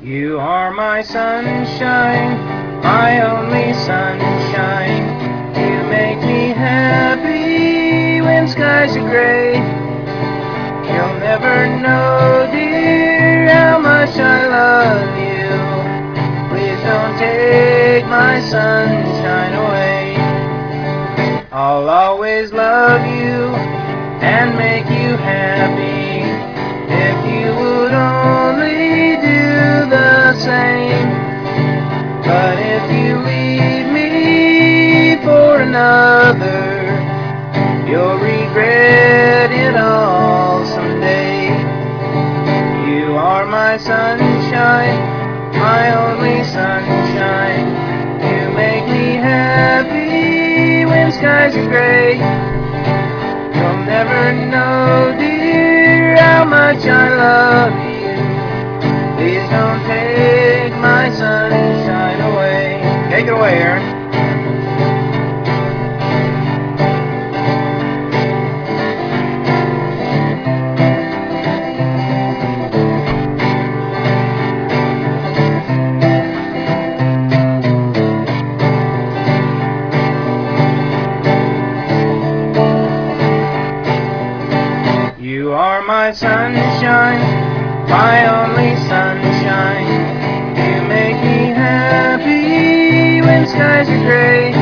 You are my sunshine, my only sunshine. You make me happy when skies are gray. You'll never know, dear, how much I love you. Please don't take my sunshine away. I'll always love you and make you happy if you would only do the same. But if you leave me for another, you'll regret it all someday. You are my sunshine, my only sunshine. You make me happy when skies are gray. You'll never know, dear, how much I love you. Please don't take my sunshine away. Take it away, Aaron. You are my sunshine, my only sunshine. You make me happy when skies are gray.